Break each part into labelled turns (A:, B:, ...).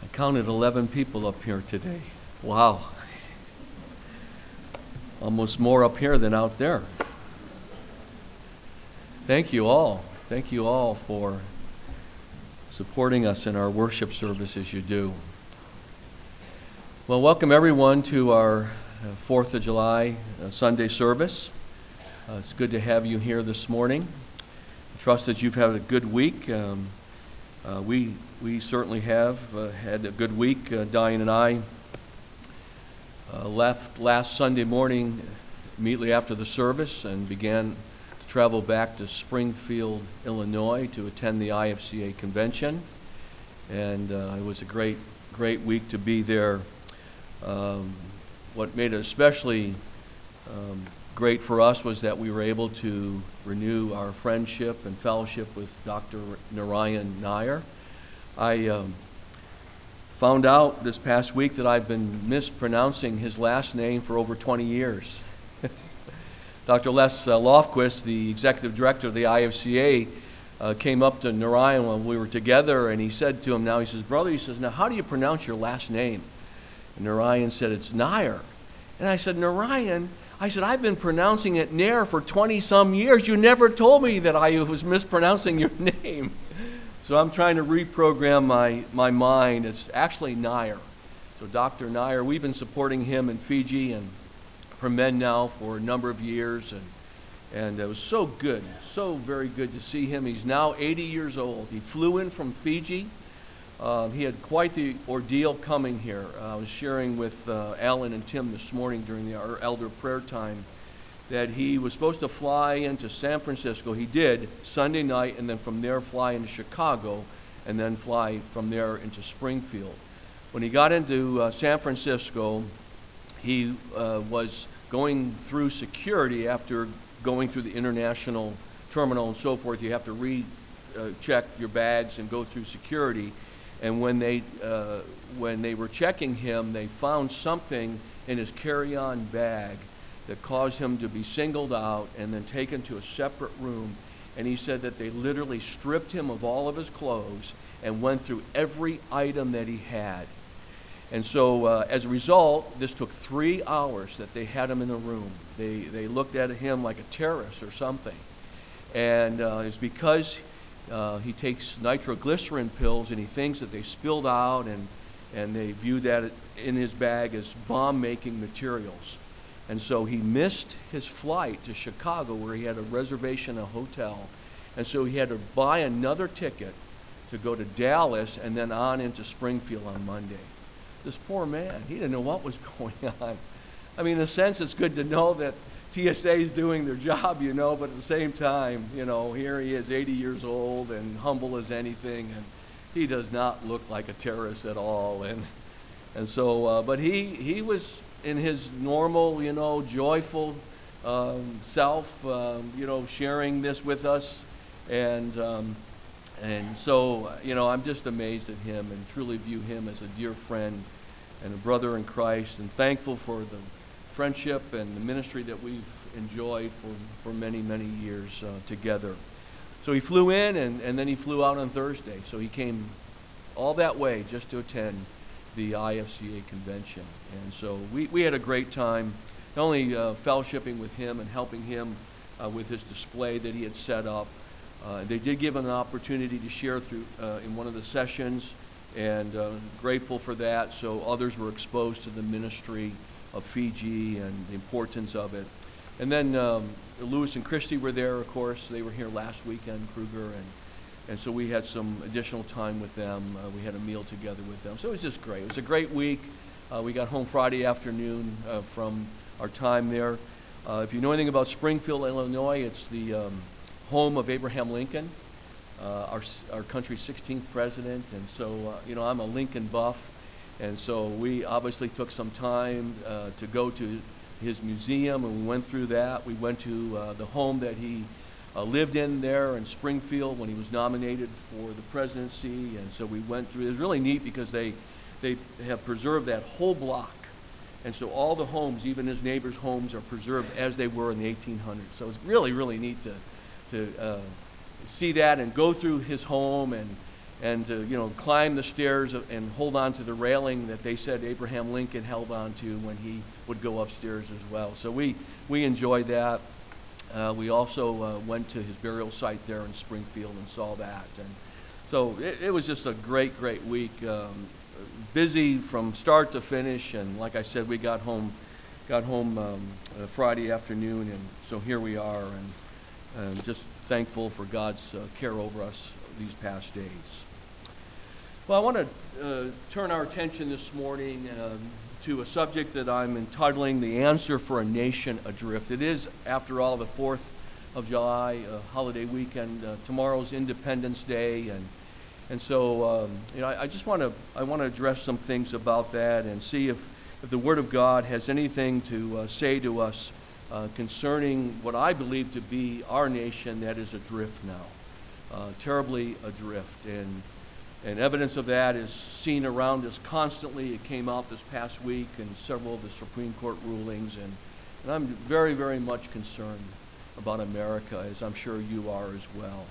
A: I counted 11 people up here today. Wow. Almost more up here than out there. Thank you all. Thank you all for supporting us in our worship service as you do. Well, welcome everyone to our 4th of July Sunday service. It's good to have you here this morning. I trust that you've had a good week. We certainly have had a good week. Diane and I left last Sunday morning immediately after the service and began to travel back to Springfield, Illinois to attend the IFCA convention. And it was a great week to be there. What made it especially great for us was that we were able to renew our friendship and fellowship with Dr. Narayan Nair. I found out this past week that I've been mispronouncing his last name for over 20 years. Dr. Les Lofquist, the executive director of the IFCA, came up to Narayan when we were together, and he said to him, he says, "Brother," he says, "now how do you pronounce your last name?" And Narayan said, "It's Nair." And I said, "Narayan," I said, "I've been pronouncing it Nair for 20-some years. You never told me that I was mispronouncing your name." So I'm trying to reprogram my mind. It's actually Nair. So Dr. Nair, we've been supporting him in Fiji and for men now for a number of years. And it was so good, so very good to see him. He's now 80 years old. He flew in from Fiji. He had quite the ordeal coming here. I was sharing with Alan and Tim this morning during our elder prayer time that he was supposed to fly into San Francisco. He did Sunday night, and then from there fly into Chicago, and then fly from there into Springfield. When he got into San Francisco, he was going through security after going through the international terminal and so forth. You have to recheck your bags and go through security. And when they were checking him, they found something in his carry-on bag that caused him to be singled out and then taken to a separate room. And he said that they literally stripped him of all of his clothes and went through every item that he had. And so as a result, this took 3 hours that they had him in the room. They looked at him like a terrorist or something. And it's because he takes nitroglycerin pills, and he thinks that they spilled out, and they view that in his bag as bomb-making materials. And so he missed his flight to Chicago, where he had a reservation, a hotel. And so he had to buy another ticket to go to Dallas and then on into Springfield on Monday. This poor man, he didn't know what was going on. I mean, in a sense, it's good to know that TSA is doing their job, but at the same time, here he is, 80 years old and humble as anything, and he does not look like a terrorist at all. And so, but he was in his normal, joyful self, sharing this with us, and so, I'm just amazed at him and truly view him as a dear friend and a brother in Christ, and thankful for the friendship and the ministry that we've enjoyed for many, many years together. So he flew in, and then he flew out on Thursday. So he came all that way just to attend the IFCA convention. And so we had a great time, not only fellowshipping with him and helping him with his display that he had set up. They did give him an opportunity to share through in one of the sessions, and grateful for that. So others were exposed to the ministry of Fiji and the importance of it. And then Lewis and Christy were there, of course. They were here last weekend, Kruger, and so we had some additional time with them. We had a meal together with them. So it was just great. It was a great week. We got home Friday afternoon from our time there. If you know anything about Springfield, Illinois, it's the home of Abraham Lincoln, our country's 16th president. And so, I'm a Lincoln buff. And so we obviously took some time to go to his museum, and we went through that. We went to the home that he lived in there in Springfield when he was nominated for the presidency. And so we went through. It was really neat because they have preserved that whole block. And so all the homes, even his neighbors' homes, are preserved as they were in the 1800s. So it's really, really neat to see that and go through his home and to, climb the stairs and hold on to the railing that they said Abraham Lincoln held on to when he would go upstairs as well. So we enjoyed that. We also went to his burial site there in Springfield and saw that. And so it was just a great week. Busy from start to finish, and like I said, we got home Friday afternoon, and so here we are, and just thankful for God's care over us these past days. Well, I want to turn our attention this morning to a subject that I'm entitling "The Answer for a Nation Adrift." It is, after all, the 4th of July holiday weekend. Tomorrow's Independence Day, and so I want to address some things about that and see if the Word of God has anything to say to us concerning what I believe to be our nation that is adrift now, terribly adrift. And evidence of that is seen around us constantly. It came out this past week in several of the Supreme Court rulings, and I'm very, very much concerned about America, as I'm sure you are as well.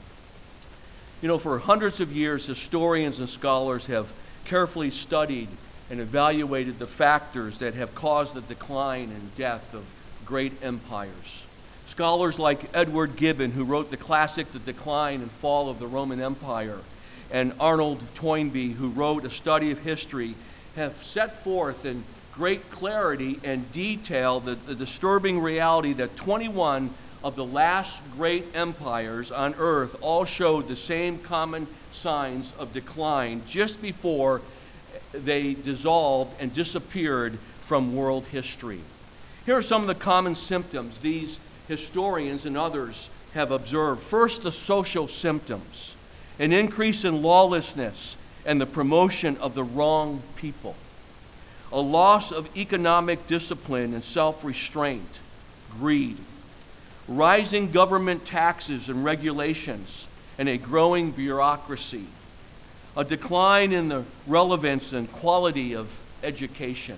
A: For hundreds of years, historians and scholars have carefully studied and evaluated the factors that have caused the decline and death of great empires. Scholars like Edward Gibbon, who wrote the classic The Decline and Fall of the Roman Empire, and Arnold Toynbee, who wrote A Study of History, have set forth in great clarity and detail the disturbing reality that 21 of the last great empires on earth all showed the same common signs of decline just before they dissolved and disappeared from world history. Here are some of the common symptoms these historians and others have observed. First, the social symptoms: an increase in lawlessness and the promotion of the wrong people, a loss of economic discipline and self-restraint, greed, rising government taxes and regulations, and a growing bureaucracy, a decline in the relevance and quality of education.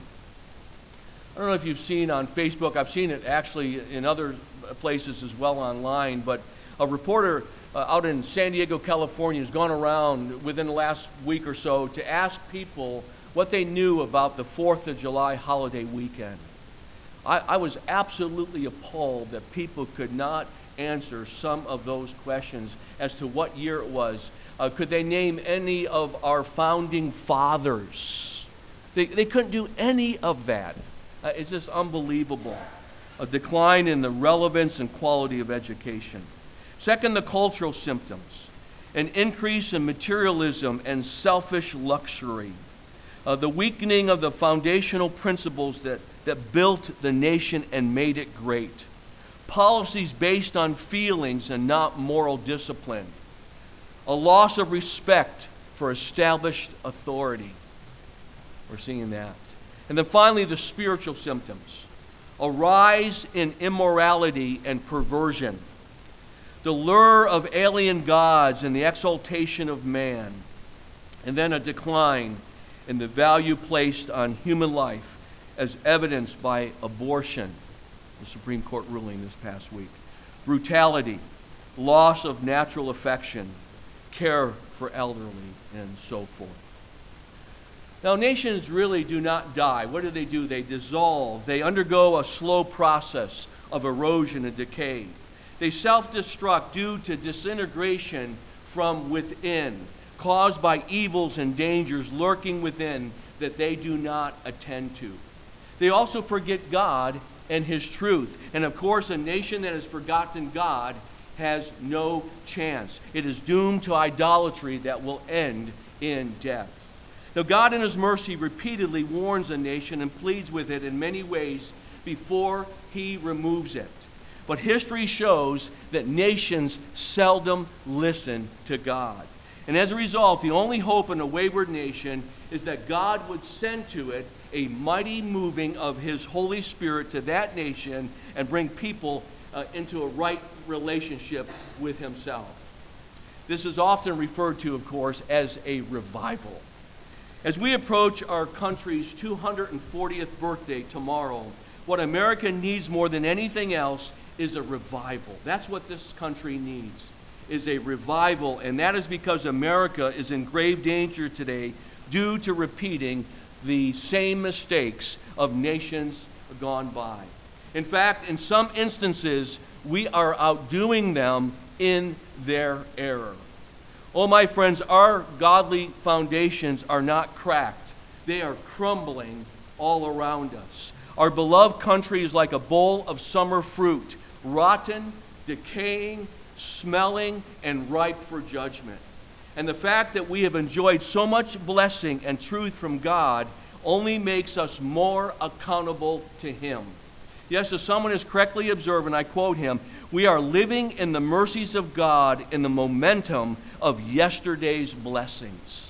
A: I don't know if you've seen on Facebook, I've seen it actually in other places as well online, but a reporter out in San Diego, California, has gone around within the last week or so to ask people what they knew about the 4th of July holiday weekend. I was absolutely appalled that people could not answer some of those questions as to what year it was. Could they name any of our founding fathers? They couldn't do any of that. It's just unbelievable. A decline in the relevance and quality of education. Second, the cultural symptoms: an increase in materialism and selfish luxury. The weakening of the foundational principles that built the nation and made it great. Policies based on feelings and not moral discipline. A loss of respect for established authority. We're seeing that. And then finally, the spiritual symptoms: a rise in immorality and perversion, the lure of alien gods and the exaltation of man, and then a decline in the value placed on human life as evidenced by abortion, the Supreme Court ruling this past week, brutality, loss of natural affection, care for elderly, and so forth. Now, nations really do not die. What do? They dissolve. They undergo a slow process of erosion and decay. They self-destruct due to disintegration from within, caused by evils and dangers lurking within that they do not attend to. They also forget God and His truth. And of course, a nation that has forgotten God has no chance. It is doomed to idolatry that will end in death. Now, God in His mercy repeatedly warns a nation and pleads with it in many ways before He removes it. But history shows that nations seldom listen to God. And as a result, the only hope in a wayward nation is that God would send to it a mighty moving of His Holy Spirit to that nation and bring people into a right relationship with Himself. This is often referred to, of course, as a revival. As we approach our country's 240th birthday tomorrow, what America needs more than anything else is a revival. That's what this country needs. is a revival, and that is because America is in grave danger today due to repeating the same mistakes of nations gone by. In fact, in some instances, we are outdoing them in their error. Oh, my friends, our godly foundations are not cracked. They are crumbling all around us. Our beloved country is like a bowl of summer fruit, rotten, decaying, smelling, and ripe for judgment. And the fact that we have enjoyed so much blessing and truth from God only makes us more accountable to Him. Yes, as someone has correctly observed, and I quote him, we are living in the mercies of God in the momentum of yesterday's blessings.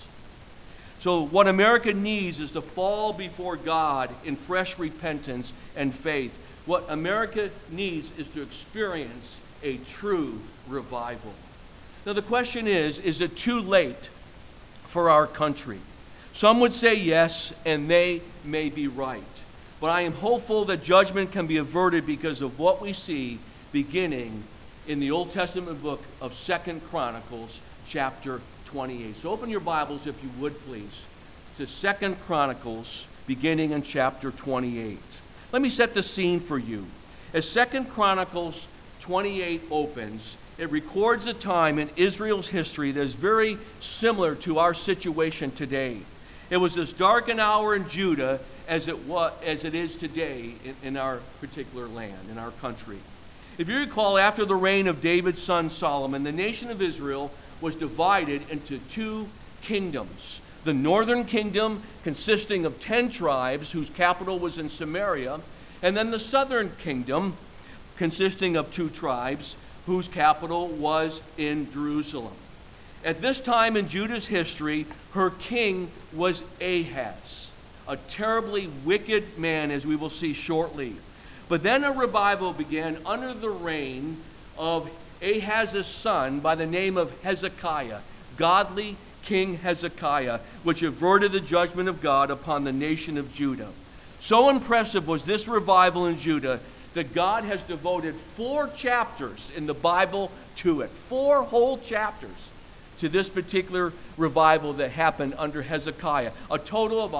A: So what America needs is to fall before God in fresh repentance and faith. What America needs is to experience a true revival. Now the question is it too late for our country? Some would say yes, and they may be right. But I am hopeful that judgment can be averted because of what we see beginning in the Old Testament book of 2 Chronicles chapter 28. So open your Bibles, if you would please, to 2 Chronicles beginning in chapter 28. Let me set the scene for you. As 2 Chronicles 28 opens, it records a time in Israel's history that is very similar to our situation today. It was as dark an hour in Judah as it is today in our particular land, in our country. If you recall, after the reign of David's son Solomon, the nation of Israel was divided into two kingdoms. The northern kingdom consisting of 10 tribes whose capital was in Samaria, and then the southern kingdom consisting of 2 tribes whose capital was in Jerusalem. At this time in Judah's history, her king was Ahaz, a terribly wicked man, as we will see shortly. But then a revival began under the reign of Ahaz's son by the name of Hezekiah, godly King Hezekiah, which averted the judgment of God upon the nation of Judah. So impressive was this revival in Judah that God has devoted 4 chapters in the Bible to it. 4 whole chapters to this particular revival that happened under Hezekiah, a total of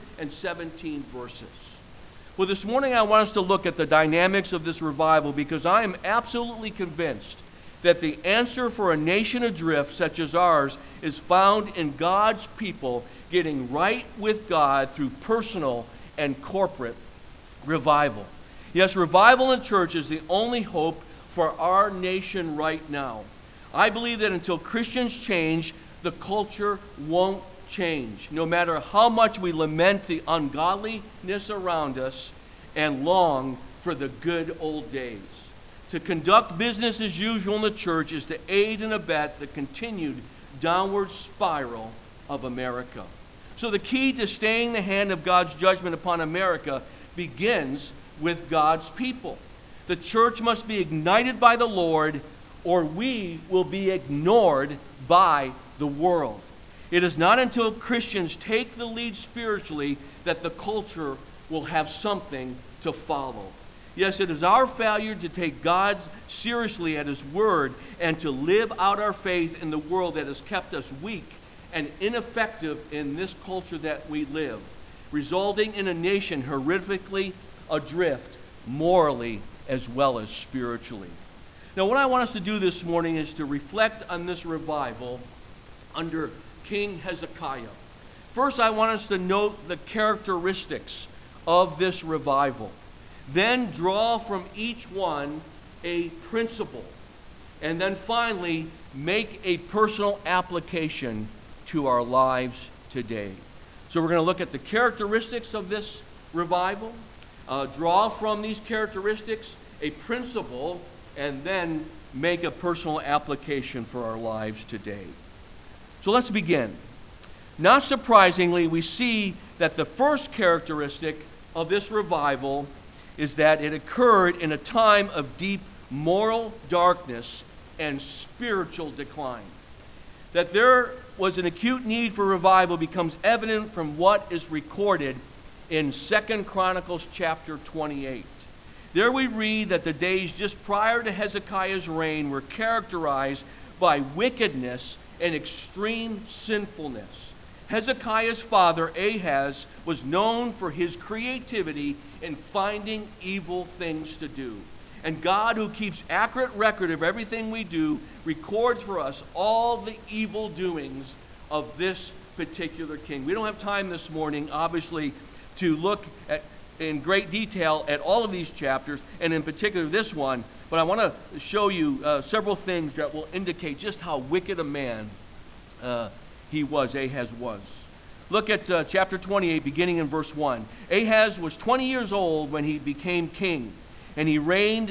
A: 117 verses. Well, this morning I want us to look at the dynamics of this revival because I am absolutely convinced that the answer for a nation adrift such as ours is found in God's people getting right with God through personal and corporate revival. Yes, revival in church is the only hope for our nation right now. I believe that until Christians change, the culture won't change, no matter how much we lament the ungodliness around us and long for the good old days. To conduct business as usual in the church is to aid and abet the continued downward spiral of America. So the key to staying the hand of God's judgment upon America begins with God's people. The church must be ignited by the Lord, or we will be ignored by the world. It is not until Christians take the lead spiritually that the culture will have something to follow. Yes, it is our failure to take God seriously at His word and to live out our faith in the world that has kept us weak and ineffective in this culture that we live, resulting in a nation horrifically adrift morally as well as spiritually. Now, what I want us to do this morning is to reflect on this revival under King Hezekiah. First, I want us to note the characteristics of this revival. Then draw from each one a principle. And then finally, make a personal application to our lives today. So we're going to look at the characteristics of this revival, draw from these characteristics a principle, and then make a personal application for our lives today. So let's begin. Not surprisingly, we see that the first characteristic of this revival is that it occurred in a time of deep moral darkness and spiritual decline. That there was an acute need for revival becomes evident from what is recorded in 2 Chronicles chapter 28. There we read that the days just prior to Hezekiah's reign were characterized by wickedness and extreme sinfulness. Hezekiah's father, Ahaz, was known for his creativity in finding evil things to do. And God, who keeps accurate record of everything we do, records for us all the evil doings of this particular king. We don't have time this morning, obviously, to look at in great detail at all of these chapters, and in particular this one, but I want to show you several things that will indicate just how wicked a man Ahaz was. Look at chapter 28, beginning in verse 1. Ahaz was 20 years old when he became king, and he reigned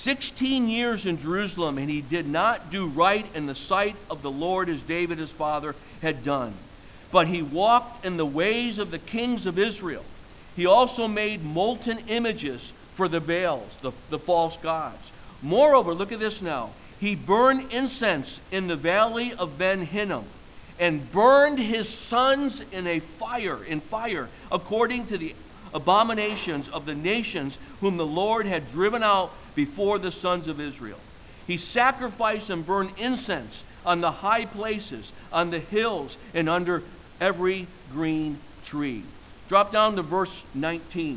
A: 16 years in Jerusalem, and he did not do right in the sight of the Lord as David his father had done. But he walked in the ways of the kings of Israel. He also made molten images for the Baals, the false gods. Moreover, look at this now. He burned incense in the valley of Ben Hinnom, and burned his sons in fire, according to the abominations of the nations whom the Lord had driven out before the sons of Israel. He sacrificed and burned incense on the high places, on the hills, and under every green tree. Drop down to verse 19.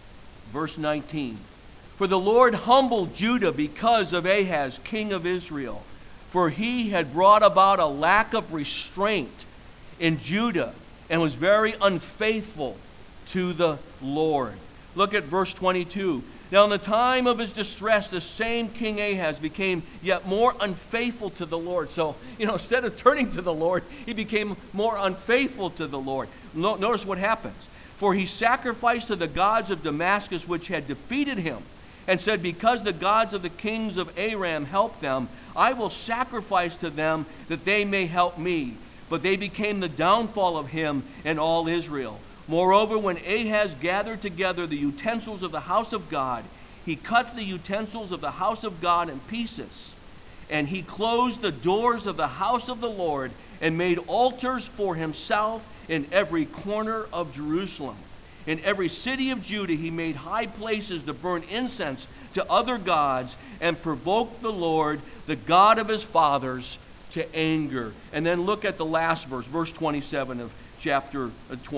A: Verse 19. For the Lord humbled Judah because of Ahaz, king of Israel, for he had brought about a lack of restraint in Judah and was very unfaithful to the Lord. Look at verse 22. Now in the time of his distress, the same King Ahaz became yet more unfaithful to the Lord. So, instead of turning to the Lord, he became more unfaithful to the Lord. Notice what happens. For he sacrificed to the gods of Damascus, which had defeated him, and said, because the gods of the kings of Aram helped them, I will sacrifice to them that they may help me. But they became the downfall of him and all Israel. Moreover, when Ahaz gathered together the utensils of the house of God, he cut the utensils of the house of God in pieces. And he closed the doors of the house of the Lord and made altars for himself in every corner of Jerusalem. In every city of Judah he made high places to burn incense to other gods and provoked the Lord, the God of his fathers, to anger. And then look at the last verse, verse 27 of chapter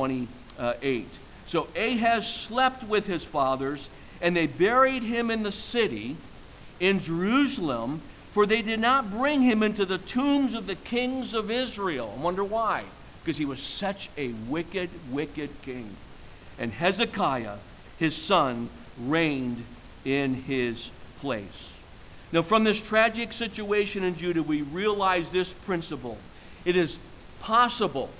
A: 28. So Ahaz slept with his fathers, and they buried him in the city in Jerusalem, for they did not bring him into the tombs of the kings of Israel. I wonder why. Because he was such a wicked, wicked king. And Hezekiah, his son, reigned in his place. Now, from this tragic situation in Judah, we realize this principle. It is possible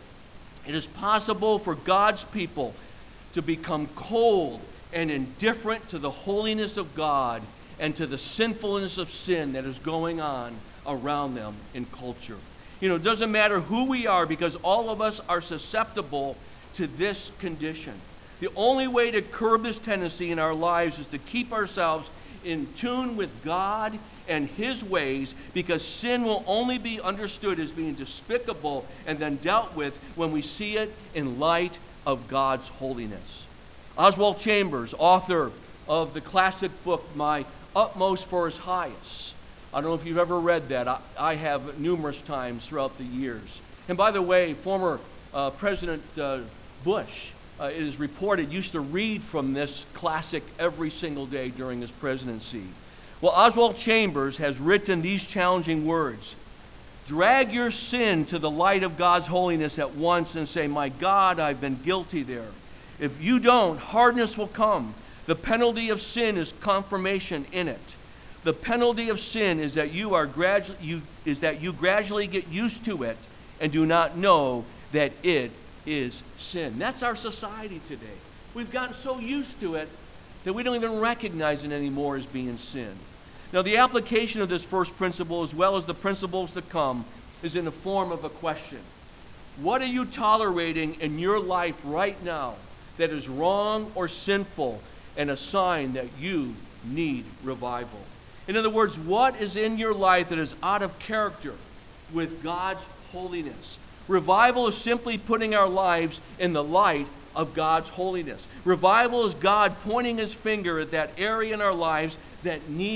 A: for God's people to become cold and indifferent to the holiness of God and to the sinfulness of sin that is going on around them in culture. It doesn't matter who we are, because all of us are susceptible to this condition. The only way to curb this tendency in our lives is to keep ourselves in tune with God and his ways, because sin will only be understood as being despicable and then dealt with when we see it in light of God's holiness. Oswald Chambers, author of the classic book, My Utmost for His Highest. I don't know if you've ever read that. I have numerous times throughout the years. And by the way, former President Bush, it is reported, used to read from this classic every single day during his presidency. Well, Oswald Chambers has written these challenging words. Drag your sin to the light of God's holiness at once and say, my God, I've been guilty there. If you don't, hardness will come. The penalty of sin is confirmation in it. The penalty of sin is that you gradually get used to it and do not know that it is sin. That's our society today. We've gotten so used to it that we don't even recognize it anymore as being sin. Now, the application of this first principle, as well as the principles to come, is in the form of a question. What are you tolerating in your life right now that is wrong or sinful, and a sign that you need revival? In other words, what is in your life that is out of character with God's holiness? Revival is simply putting our lives in the light of God's holiness. Revival is God pointing his finger at that area in our lives that needs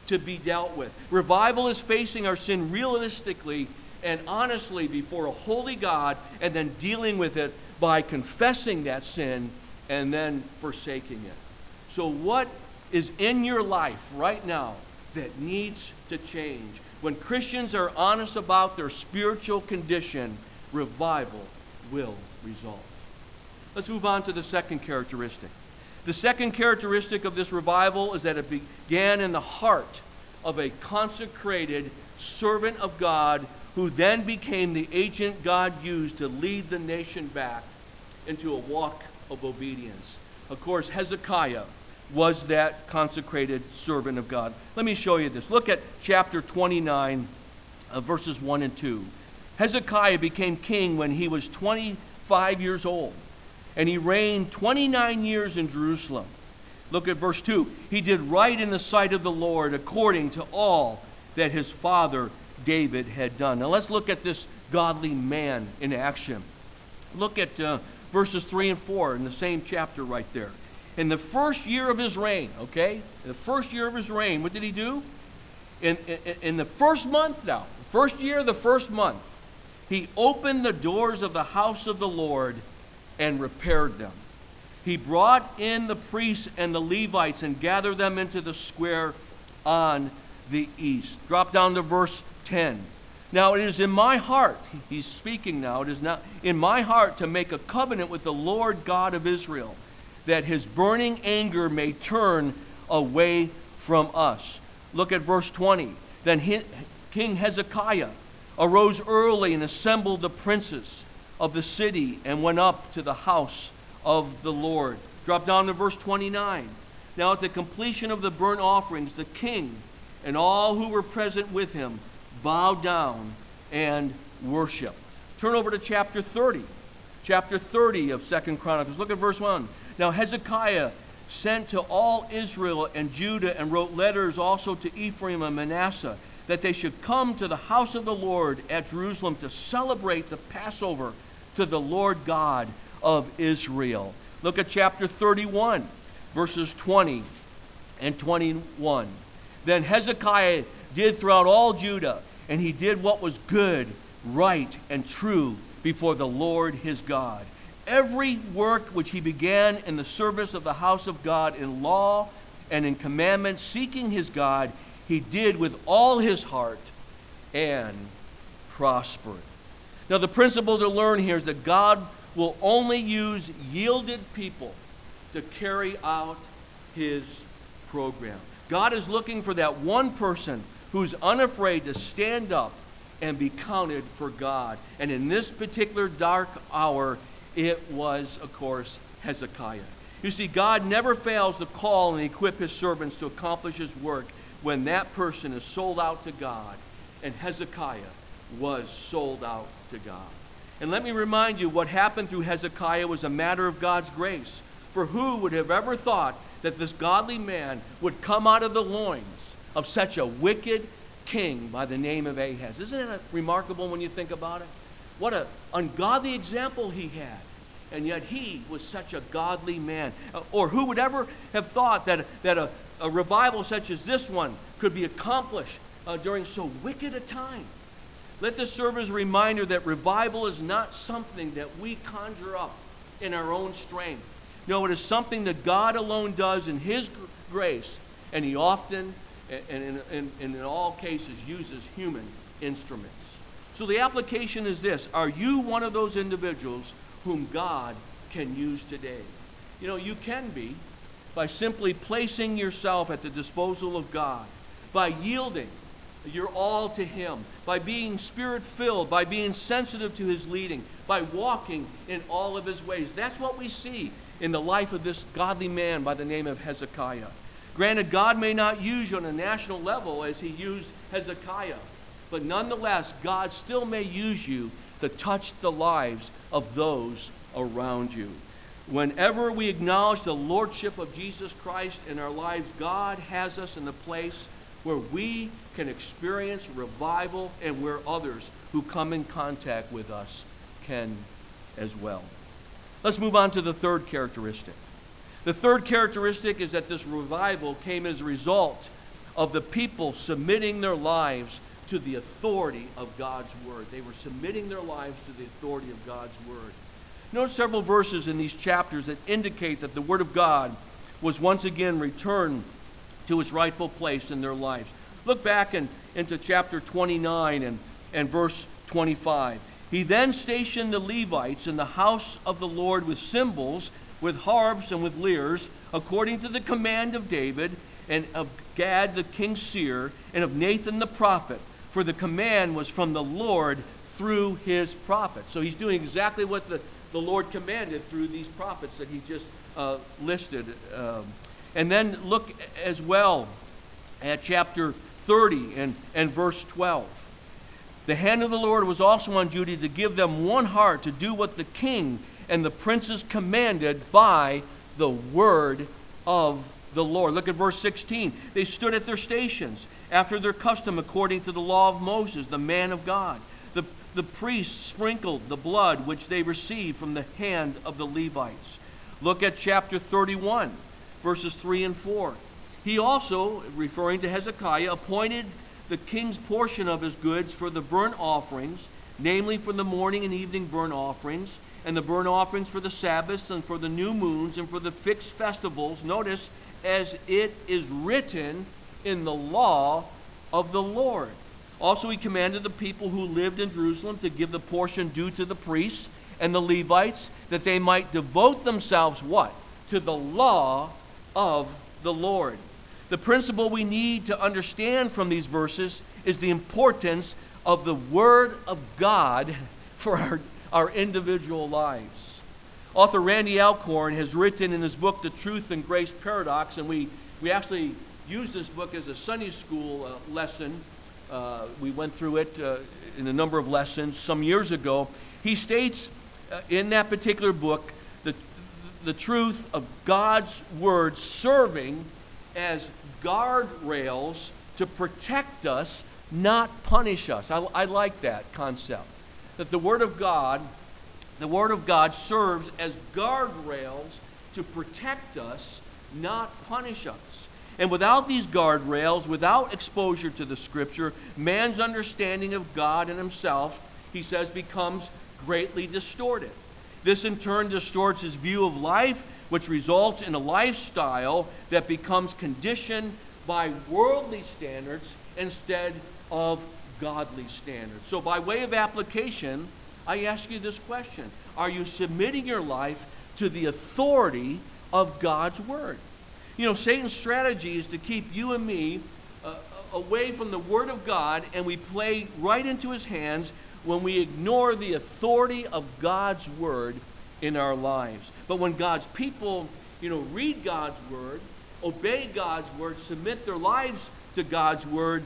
A: to be dealt with. Revival is facing our sin realistically and honestly before a holy God, and then dealing with it by confessing that sin and then forsaking it. So what is in your life right now that needs to change? When Christians are honest about their spiritual condition, revival will result. Let's move on to the second characteristic. The second characteristic of this revival is that it began in the heart of a consecrated servant of God, who then became the agent God used to lead the nation back into a walk of obedience. Of course, Hezekiah was that consecrated servant of God. Let me show you this. Look at chapter 29, verses 1 and 2. Hezekiah became king when he was 25 years old, and he reigned 29 years in Jerusalem. Look at verse 2. He did right in the sight of the Lord according to all that his father David had done. Now let's look at this godly man in action. Look at verses 3 and 4 in the same chapter right there. In the first year of his reign, okay? In the first year of his reign, what did he do? In the first month now, first year, the first month, he opened the doors of the house of the Lord and repaired them. He brought in the priests and the Levites and gathered them into the square on the east. Drop down to verse 10. Now it is in my heart, he's speaking now, it is not in my heart to make a covenant with the Lord God of Israel, that his burning anger may turn away from us. Look at verse 20. Then King Hezekiah arose early and assembled the princes of the city and went up to the house of the Lord. Drop down to verse 29. Now at the completion of the burnt offerings, the king and all who were present with him bowed down and worshiped. Turn over to chapter 30. Chapter 30 of 2 Chronicles. Look at verse 1. Now Hezekiah sent to all Israel and Judah and wrote letters also to Ephraim and Manasseh, that they should come to the house of the Lord at Jerusalem to celebrate the Passover to the Lord God of Israel. Look at chapter 31, verses 20 and 21. Then Hezekiah did throughout all Judah, and he did what was good, right, and true before the Lord his God. Every work which he began in the service of the house of God, in law and in commandments, seeking his God, he did with all his heart and prospered. Now the principle to learn here is that God will only use yielded people to carry out his program. God is looking for that one person who's unafraid to stand up and be counted for God. And in this particular dark hour, it was, of course, Hezekiah. You see, God never fails to call and equip his servants to accomplish his work when that person is sold out to God. And Hezekiah was sold out to God. And let me remind you, what happened through Hezekiah was a matter of God's grace. For who would have ever thought that this godly man would come out of the loins of such a wicked king by the name of Ahaz? Isn't it remarkable when you think about it? What an ungodly example he had. And yet he was such a godly man. Or who would ever have thought that a revival such as this one could be accomplished during so wicked a time? Let this serve as a reminder that revival is not something that we conjure up in our own strength. No, it is something that God alone does in his grace, and he often, and in all cases, uses human instruments. So the application is this: are you one of those individuals whom God can use today? You know, you can be by simply placing yourself at the disposal of God, by yielding your all to him, by being spirit-filled, by being sensitive to his leading, by walking in all of his ways. That's what we see in the life of this godly man by the name of Hezekiah. Granted, God may not use you on a national level as he used Hezekiah, but nonetheless, God still may use you to touch the lives of those around you. Whenever we acknowledge the lordship of Jesus Christ in our lives, God has us in the place where we can experience revival and where others who come in contact with us can as well. Let's move on to the third characteristic. The third characteristic is that this revival came as a result of the people submitting their lives to the authority of God's Word. They were submitting their lives to the authority of God's Word. Notice several verses in these chapters that indicate that the Word of God was once again returned to its rightful place in their lives. Look back into chapter 29 and verse 25. He then stationed the Levites in the house of the Lord with cymbals, with harps, and with lyres, according to the command of David, and of Gad the king's seer, and of Nathan the prophet, for the command was from the Lord through his prophets. So he's doing exactly what the Lord commanded through these prophets that he just listed. And then look as well at chapter 30 and verse 12. The hand of the Lord was also on Judah to give them one heart to do what the king and the princes commanded by the word of the Lord. Look at verse 16. They stood at their stations after their custom according to the law of Moses, the man of God. The priests sprinkled the blood which they received from the hand of the Levites. Look at chapter 31, verses 3 and 4. He also, referring to Hezekiah, appointed the king's portion of his goods for the burnt offerings, namely for the morning and evening burnt offerings, and the burnt offerings for the Sabbaths and for the new moons and for the fixed festivals. Notice, as it is written in the law of the Lord. Also he commanded the people who lived in Jerusalem to give the portion due to the priests and the Levites, that they might devote themselves, what? To the law of the Lord. The principle we need to understand from these verses is the importance of the Word of God for our individual lives. Author Randy Alcorn has written in his book, The Truth and Grace Paradox, and we actually used this book as a Sunday school lesson. We went through it in a number of lessons some years ago. He states in that particular book the truth of God's Word serving as guardrails to protect us, not punish us. I like that concept. That the Word of God serves as guardrails to protect us, not punish us. And without these guardrails, without exposure to the Scripture, man's understanding of God and himself, he says, becomes greatly distorted. This in turn distorts his view of life, which results in a lifestyle that becomes conditioned by worldly standards instead of godly standards. So by way of application, I ask you this question. Are you submitting your life to the authority of God's Word? You know, Satan's strategy is to keep you and me away from the Word of God, and we play right into his hands when we ignore the authority of God's Word in our lives. But when God's people, read God's Word, obey God's Word, submit their lives to God's Word,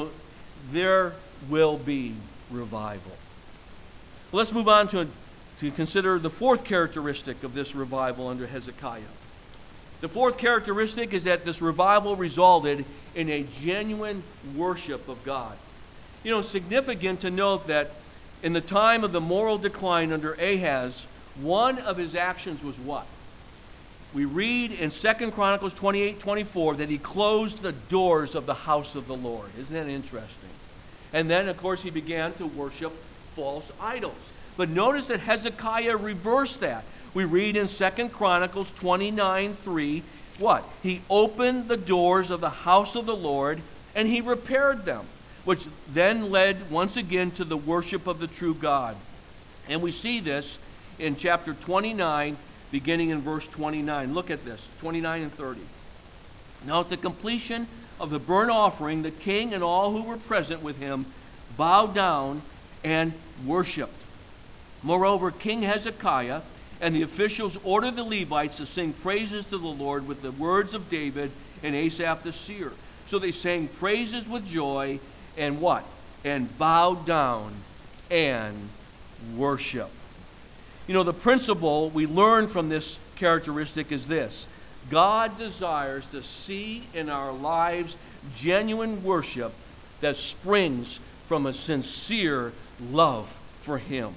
A: there will be revival. Well, let's move on to consider the fourth characteristic of this revival under Hezekiah. The fourth characteristic is that this revival resulted in a genuine worship of God. Significant to note that in the time of the moral decline under Ahaz, one of his actions was what? We read in 2 Chronicles 28:24 that he closed the doors of the house of the Lord. Isn't that interesting? And then, of course, he began to worship false idols. But notice that Hezekiah reversed that. We read in 2 Chronicles 29:3, what? He opened the doors of the house of the Lord and he repaired them, which then led once again to the worship of the true God. And we see this in chapter 29, beginning in verse 29. Look at this, 29 and 30. Now at the completion of the burnt offering, the king and all who were present with him bowed down and worshipped. Moreover, King Hezekiah and the officials ordered the Levites to sing praises to the Lord with the words of David and Asaph the seer. So they sang praises with joy and what? And bowed down and worshiped. The principle we learn from this characteristic is this. God desires to see in our lives genuine worship that springs from a sincere love for Him.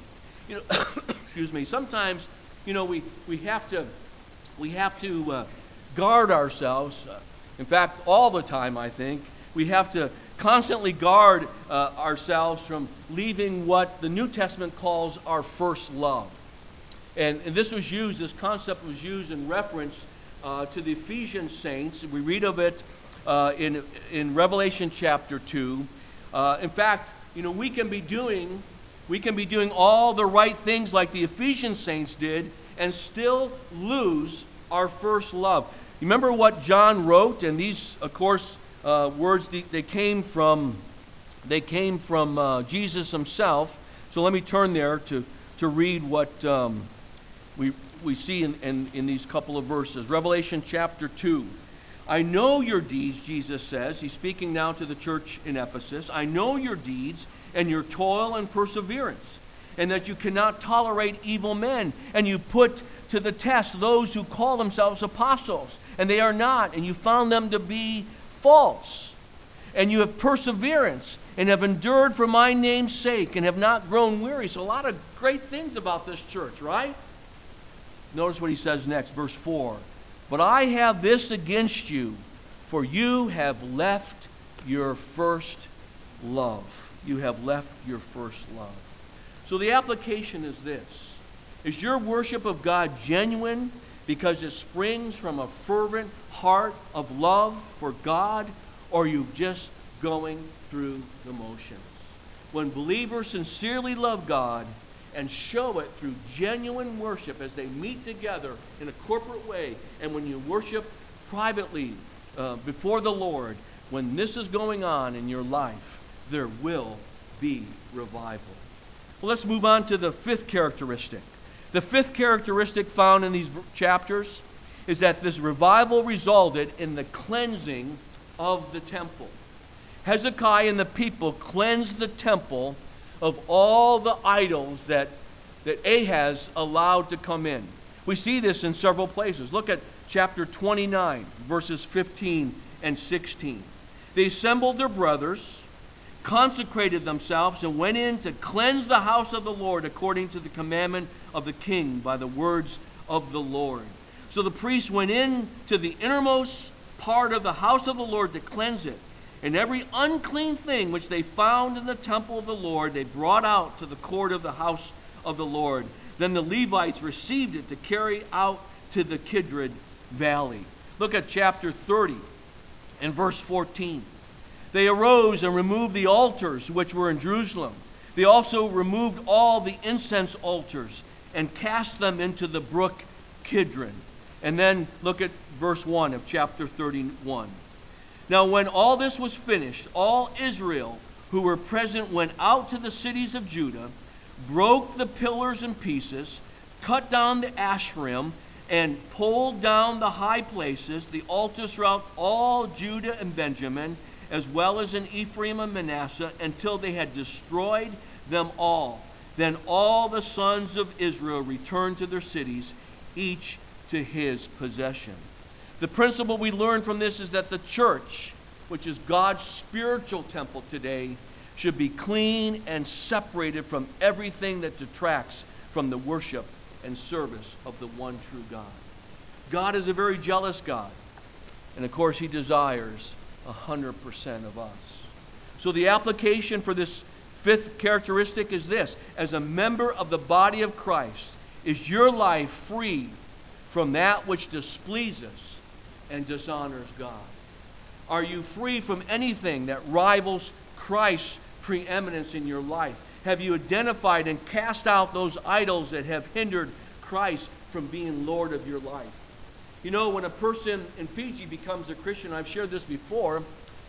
A: Excuse me. Sometimes, we have to guard ourselves In fact, all the time, I think, we have to constantly guard ourselves from leaving what the New Testament calls our first love. And this concept was used in reference to the Ephesian saints. We read of it in Revelation chapter 2. In fact, we can be doing all the right things like the Ephesian saints did and still lose our first love. You remember what John wrote? And these, of course, words, they came from Jesus himself. So let me turn there to read what we see in these couple of verses. Revelation chapter 2. I know your deeds, Jesus says. He's speaking now to the church in Ephesus. I know your deeds and your toil and perseverance, and that you cannot tolerate evil men, and you put to the test those who call themselves apostles, and they are not, and you found them to be false. And you have perseverance, and have endured for my name's sake, and have not grown weary. So a lot of great things about this church, right? Notice what he says next, verse 4. But I have this against you, for you have left your first love. You have left your first love. So the application is this. Is your worship of God genuine because it springs from a fervent heart of love for God, or are you just going through the motions? When believers sincerely love God and show it through genuine worship as they meet together in a corporate way, and when you worship privately before the Lord, when this is going on in your life, there will be revival. Well, let's move on to the fifth characteristic. The fifth characteristic found in these chapters is that this revival resulted in the cleansing of the temple. Hezekiah and the people cleansed the temple of all the idols that Ahaz allowed to come in. We see this in several places. Look at chapter 29, verses 15 and 16. They assembled their brothers, consecrated themselves, and went in to cleanse the house of the Lord according to the commandment of the king by the words of the Lord. So the priests went in to the innermost part of the house of the Lord to cleanse it. And every unclean thing which they found in the temple of the Lord, they brought out to the court of the house of the Lord. Then the Levites received it to carry out to the Kidron Valley. Look at chapter 30 and verse 14. They arose and removed the altars which were in Jerusalem. They also removed all the incense altars and cast them into the brook Kidron. And then look at verse 1 of chapter 31. Now when all this was finished, all Israel who were present went out to the cities of Judah, broke the pillars in pieces, cut down the Asherim, and pulled down the high places, the altars throughout all Judah and Benjamin, as well as in Ephraim and Manasseh, until they had destroyed them all. Then all the sons of Israel returned to their cities, each to his possession. The principle we learn from this is that the church, which is God's spiritual temple today, should be clean and separated from everything that detracts from the worship and service of the one true God. God is a very jealous God, and of course he desires 100% of us. So the application for this fifth characteristic is this: as a member of the body of Christ, is your life free from that which displeases and dishonors God? Are you free from anything that rivals Christ's preeminence in your life? Have you identified and cast out those idols that have hindered Christ from being Lord of your life? You know, when a person in Fiji becomes a Christian, I've shared this before,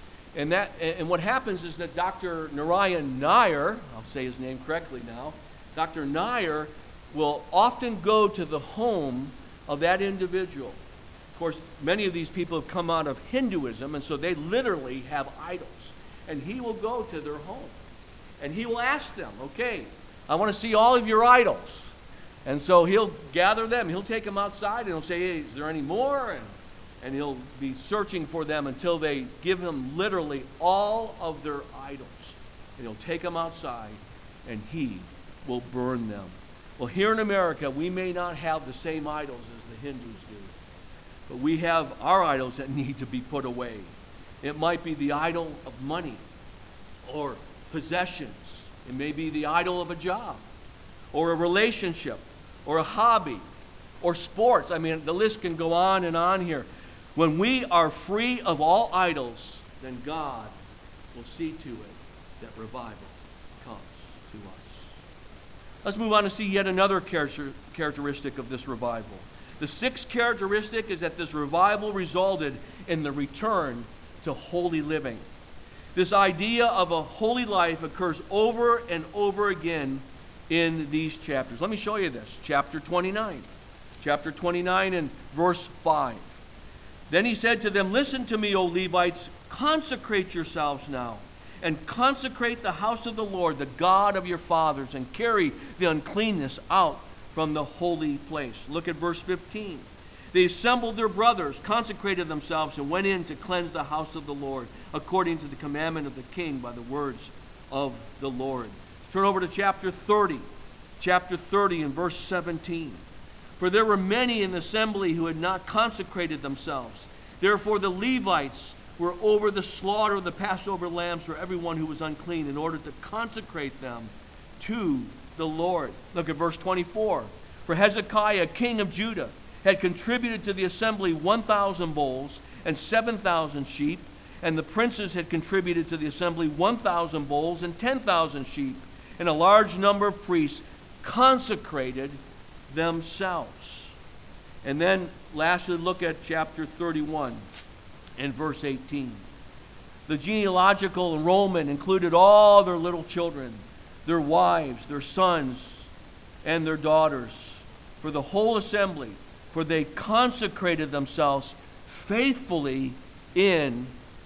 A: and what happens is that Dr. Narayan Nair, I'll say his name correctly now, Dr. Nair will often go to the home of that individual. Of course, many of these people have come out of Hinduism, and so they literally have idols. And he will go to their home, and he will ask them, okay, I want to see all of your idols. And so he'll gather them, he'll take them outside, and he'll say, hey, is there any more? And he'll be searching for them until they give him literally all of their idols. And he'll take them outside, and he will burn them. Well, here in America, we may not have the same idols as the Hindus do, But we have our idols that need to be put away. It might be the idol of money or possessions. It may be the idol of a job or a relationship or a hobby or sports. I mean, the list can go on and on here. When we are free of all idols, then God will see to it that revival comes to us. Let's move on to see yet another characteristic of this revival. The sixth characteristic is that this revival resulted in the return to holy living. This idea of a holy life occurs over and over again in these chapters. Let me show you this. Chapter 29. Chapter 29 and verse 5. Then he said to them, "Listen to me, O Levites, consecrate yourselves now, and consecrate the house of the Lord, the God of your fathers, and carry the uncleanness out from the holy place." Look at verse 15. They assembled their brothers, consecrated themselves, and went in to cleanse the house of the Lord, according to the commandment of the king by the words of the Lord. Turn over to chapter 30. Chapter 30 and verse 17. For there were many in the assembly who had not consecrated themselves. Therefore the Levites were over the slaughter of the Passover lambs for everyone who was unclean, in order to consecrate them to the Lord. Look at verse 24. For Hezekiah, king of Judah, had contributed to the assembly 1,000 bulls and 7,000 sheep, and the princes had contributed to the assembly 1,000 bulls and 10,000 sheep, and a large number of priests consecrated themselves. And then lastly, look at chapter 31 and verse 18. The genealogical enrollment included all their little children, their wives, their sons, and their daughters, for the whole assembly, for they consecrated themselves faithfully in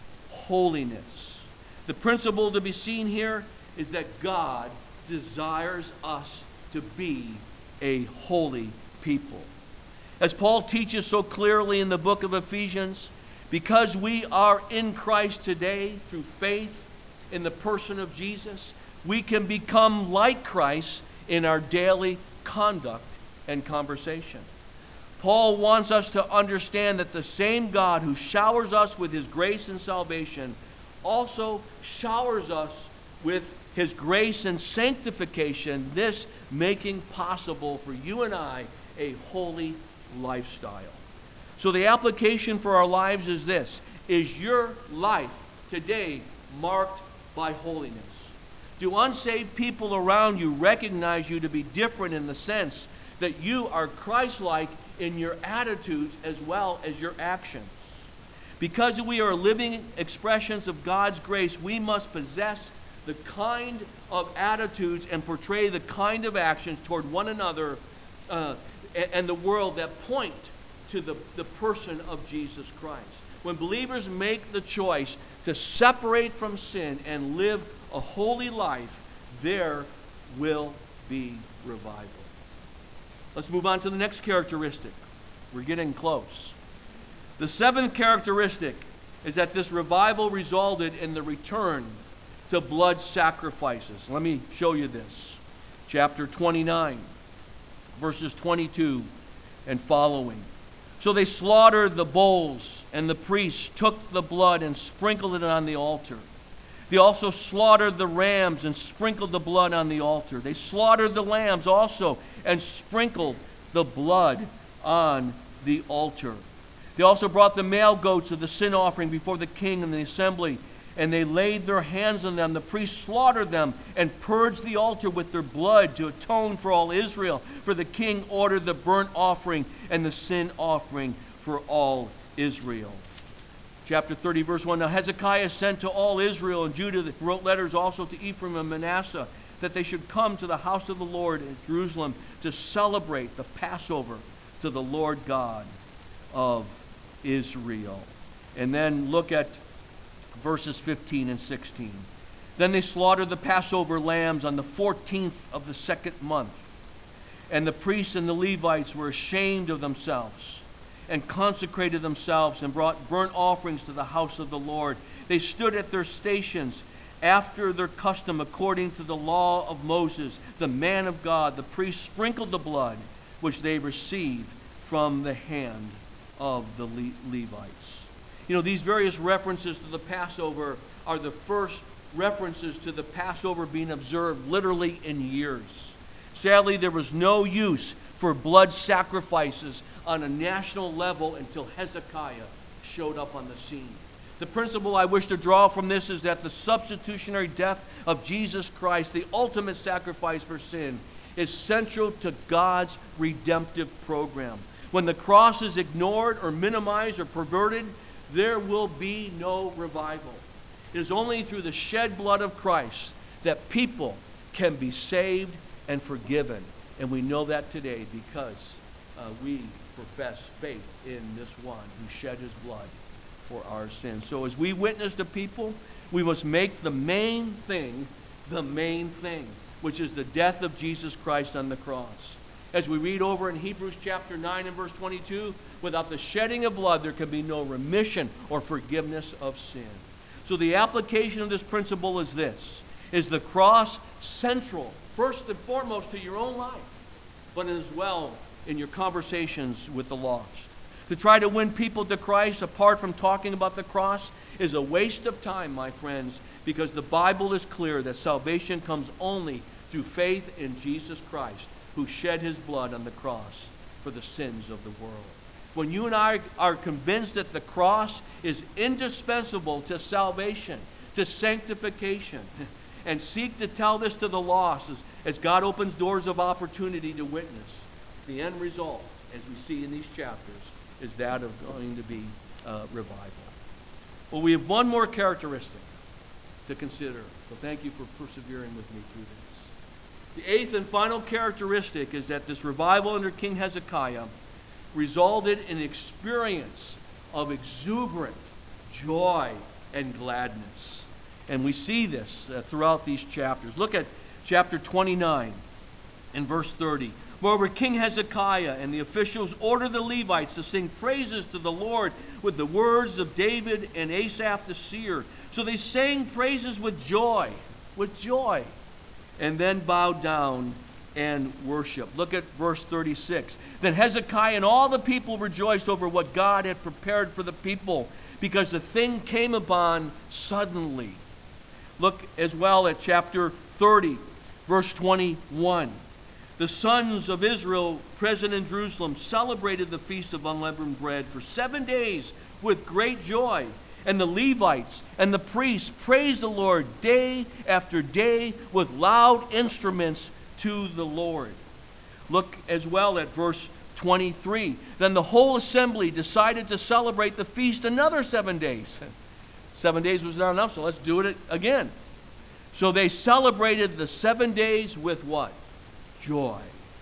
A: holiness. The principle to be seen here is that God desires us to be a holy people. As Paul teaches so clearly in the book of Ephesians, because we are in Christ today through faith in the person of Jesus, we can become like Christ in our daily conduct and conversation. Paul wants us to understand that the same God who showers us with his grace and salvation also showers us with his grace and sanctification, this making possible for you and I a holy lifestyle. So the application for our lives is this: is your life today marked by holiness? Do unsaved people around you recognize you to be different in the sense that you are Christ-like in your attitudes as well as your actions? Because we are living expressions of God's grace, we must possess the kind of attitudes and portray the kind of actions toward one another and the world that point to the person of Jesus Christ. When believers make the choice to separate from sin and live a holy life, there will be revival. Let's move on to the next characteristic. We're getting close. The seventh characteristic is that this revival resulted in the return to blood sacrifices. Let me show you this. Chapter 29, verses 22 and following. So they slaughtered the bulls, and the priests took the blood and sprinkled it on the altar. They also slaughtered the rams and sprinkled the blood on the altar. They slaughtered the lambs also and sprinkled the blood on the altar. They also brought the male goats of the sin offering before the king and the assembly, and they laid their hands on them. The priests slaughtered them and purged the altar with their blood to atone for all Israel. For the king ordered the burnt offering and the sin offering for all Israel. Chapter 30, verse 1. Now Hezekiah sent to all Israel and Judah, wrote letters also to Ephraim and Manasseh, that they should come to the house of the Lord in Jerusalem to celebrate the Passover to the Lord God of Israel. And then look at verses 15 and 16. Then they slaughtered the Passover lambs on the 14th of the second month. And the priests and the Levites were ashamed of themselves and consecrated themselves and brought burnt offerings to the house of the Lord. They stood at their stations after their custom according to the law of Moses, the man of God. The priests sprinkled the blood which they received from the hand of the Levites. You know, these various references to the Passover are the first references to the Passover being observed literally in years. Sadly, there was no use for blood sacrifices on a national level until Hezekiah showed up on the scene. The principle I wish to draw from this is that the substitutionary death of Jesus Christ, the ultimate sacrifice for sin, is central to God's redemptive program. When the cross is ignored or minimized or perverted, there will be no revival. It is only through the shed blood of Christ that people can be saved and forgiven. And we know that today because we profess faith in this one who shed his blood for our sins. So as we witness to people, we must make the main thing, which is the death of Jesus Christ on the cross. As we read over in Hebrews chapter 9 and verse 22, without the shedding of blood, there can be no remission or forgiveness of sin. So the application of this principle is this: is the cross central, first and foremost, to your own life, but as well in your conversations with the lost. To try to win people to Christ apart from talking about the cross is a waste of time, my friends, because the Bible is clear that salvation comes only through faith in Jesus Christ, who shed his blood on the cross for the sins of the world. When you and I are convinced that the cross is indispensable to salvation, to sanctification, and seek to tell this to the lost as God opens doors of opportunity to witness, the end result, as we see in these chapters, is that of going to be revival. Well, we have one more characteristic to consider. So thank you for persevering with me through this. The eighth and final characteristic is that this revival under King Hezekiah resulted in an experience of exuberant joy and gladness. And we see this throughout these chapters. Look at chapter 29 and verse 30. Moreover, King Hezekiah and the officials ordered the Levites to sing praises to the Lord with the words of David and Asaph the seer. So they sang praises with joy, and then bowed down and worshiped. Look at verse 36. Then Hezekiah and all the people rejoiced over what God had prepared for the people, because the thing came upon suddenly. Look as well at chapter 30, verse 21. The sons of Israel present in Jerusalem celebrated the feast of unleavened bread for 7 days with great joy. And the Levites and the priests praised the Lord day after day with loud instruments to the Lord. Look as well at verse 23. Then the whole assembly decided to celebrate the feast another 7 days. 7 days was not enough, so let's do it again. So they celebrated the 7 days with what? Joy.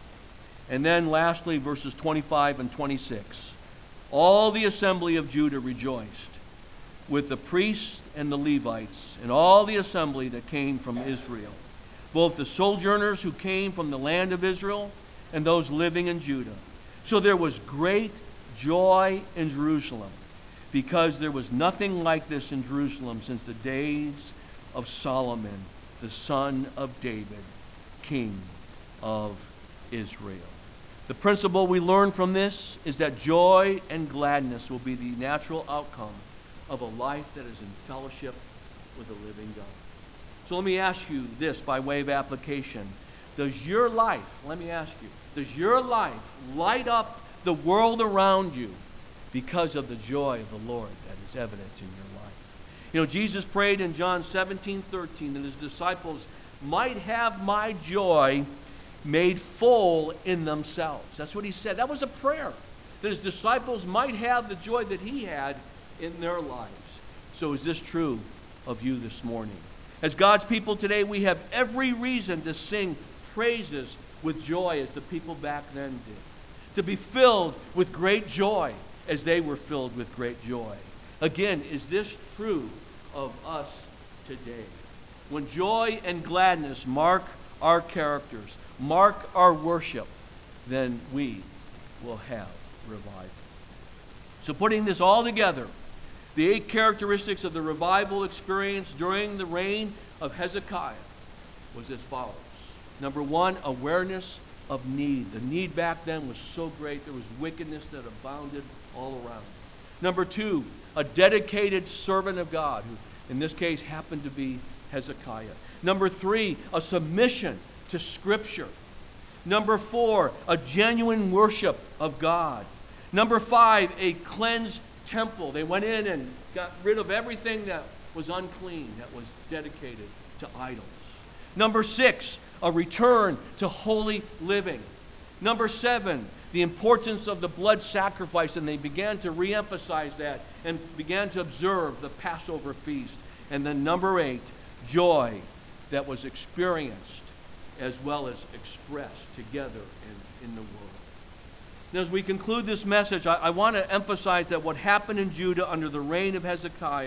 A: And then lastly, verses 25 and 26. All the assembly of Judah rejoiced with the priests and the Levites and all the assembly that came from Israel, both the sojourners who came from the land of Israel and those living in Judah. So there was great joy in Jerusalem, because there was nothing like this in Jerusalem since the days of Solomon, the son of David, king of Israel. The principle we learn from this is that joy and gladness will be the natural outcome of a life that is in fellowship with the living God. So let me ask you this by way of application. Does your life, let me ask you, does your life light up the world around you because of the joy of the Lord that is evident in your life? You know, Jesus prayed in John 17:13 that his disciples might have my joy made full in themselves. That's what he said. That was a prayer, that his disciples might have the joy that he had in their lives. So is this true of you this morning? As God's people today, we have every reason to sing praises with joy as the people back then did. To be filled with great joy as they were filled with great joy. Again, is this true of us today? When joy and gladness mark our characters, mark our worship, then we will have revival. So putting this all together, the 8 characteristics of the revival experience during the reign of Hezekiah was as follows. Number 1, awareness of need. The need back then was so great. There was wickedness that abounded all around. Number 2, a dedicated servant of God, who in this case happened to be Hezekiah. Number 3, a submission to Scripture. Number 4, a genuine worship of God. Number 5, a cleansed temple. They went in and got rid of everything that was unclean, that was dedicated to idols. Number 6, a return to holy living. Number 7, the importance of the blood sacrifice, and they began to reemphasize that and began to observe the Passover feast. And then number 8, joy that was experienced as well as expressed together in the world. And as we conclude this message, I want to emphasize that what happened in Judah under the reign of Hezekiah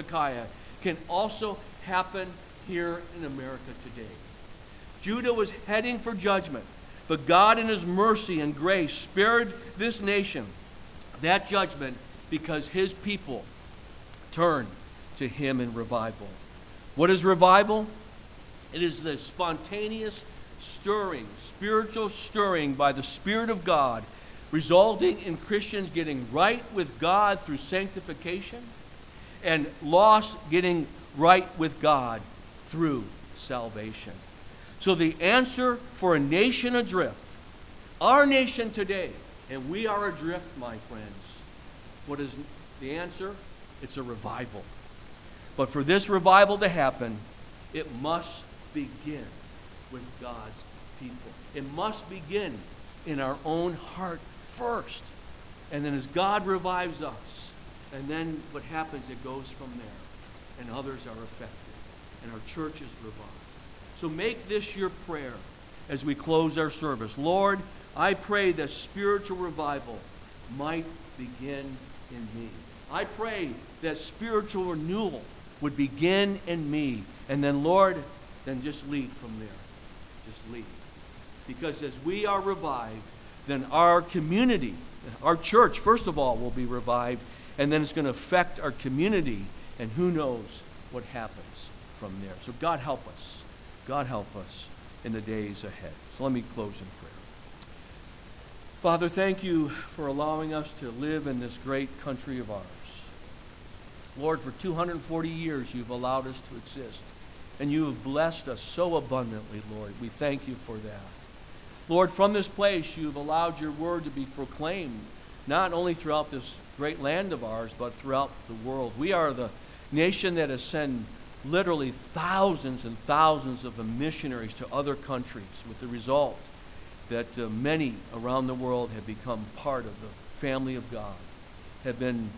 A: can also happen here in America today. Judah was heading for judgment, but God in His mercy and grace spared this nation that judgment because His people turned to Him in revival. What is revival? It is the spontaneous stirring, spiritual stirring by the Spirit of God, resulting in Christians getting right with God through sanctification and lost getting right with God through salvation. So the answer for a nation adrift, our nation today, and we are adrift, my friends, what is the answer? It's a revival. But for this revival to happen, it must begin with God's people. It must begin in our own heart first. And then as God revives us, and then what happens, it goes from there. And others are affected. And our church is revived. So make this your prayer as we close our service. Lord, I pray that spiritual revival might begin in me. I pray that spiritual renewal would begin in me. And then, Lord, then just lead from there. Just lead. Because as we are revived, then our community, our church, first of all, will be revived. And then it's going to affect our community. And who knows what happens from there. So God help us. God help us in the days ahead. So let me close in prayer. Father, thank you for allowing us to live in this great country of ours. Lord, for 240 years you've allowed us to exist. And you have blessed us so abundantly, Lord. We thank you for that. Lord, from this place you've allowed your word to be proclaimed, not only throughout this great land of ours, but throughout the world. We are the nation that has sent literally thousands and thousands of missionaries to other countries, with the result that many around the world have become part of the family of God, have been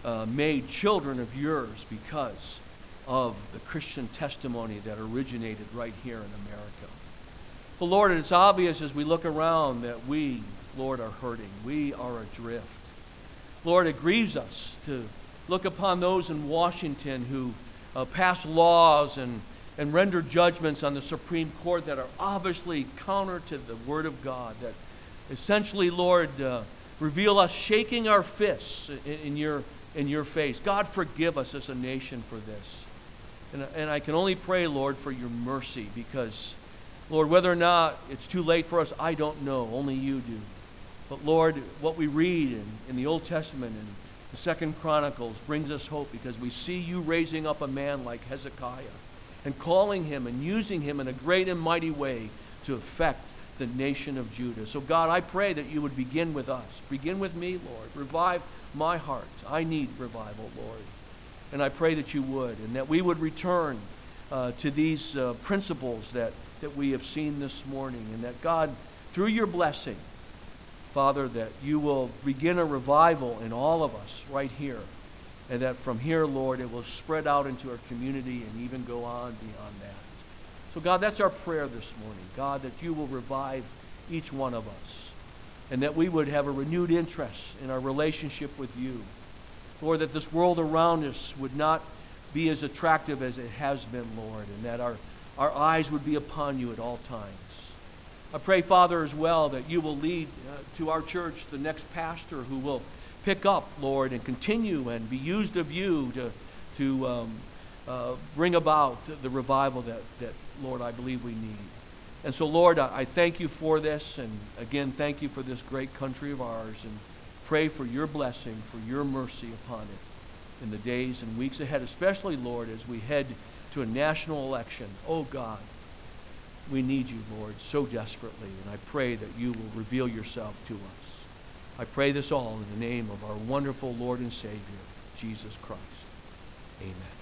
A: made children of yours because of the Christian testimony that originated right here in America. But Lord, it's obvious as we look around that we, Lord, are hurting. We are adrift. Lord, it grieves us to look upon those in Washington who pass laws and render judgments on the Supreme Court that are obviously counter to the Word of God, that essentially, Lord, reveal us shaking our fists in your face. God, forgive us as a nation for this. And I can only pray, Lord, for your mercy, because, Lord, whether or not it's too late for us, I don't know. Only you do. But, Lord, what we read in the Old Testament and the 2 Chronicles brings us hope, because we see you raising up a man like Hezekiah and calling him and using him in a great and mighty way to affect the nation of Judah. So God, I pray that you would begin with us. Begin with me, Lord. Revive my heart. I need revival, Lord. And I pray that you would, and that we would return to these principles that we have seen this morning, and that God, through your blessing, Father, that you will begin a revival in all of us right here. And that from here, Lord, it will spread out into our community and even go on beyond that. So God, that's our prayer this morning. God, that you will revive each one of us. And that we would have a renewed interest in our relationship with you. Lord, that this world around us would not be as attractive as it has been, Lord. And that our eyes would be upon you at all times. I pray, Father, as well, that you will lead to our church the next pastor who will pick up, Lord, and continue and be used of you to bring about the revival that, Lord, I believe we need. And so, Lord, I thank you for this, and again, thank you for this great country of ours, and pray for your blessing, for your mercy upon it in the days and weeks ahead, especially, Lord, as we head to a national election. Oh, God, we need you, Lord, so desperately, and I pray that you will reveal yourself to us. I pray this all in the name of our wonderful Lord and Savior, Jesus Christ. Amen.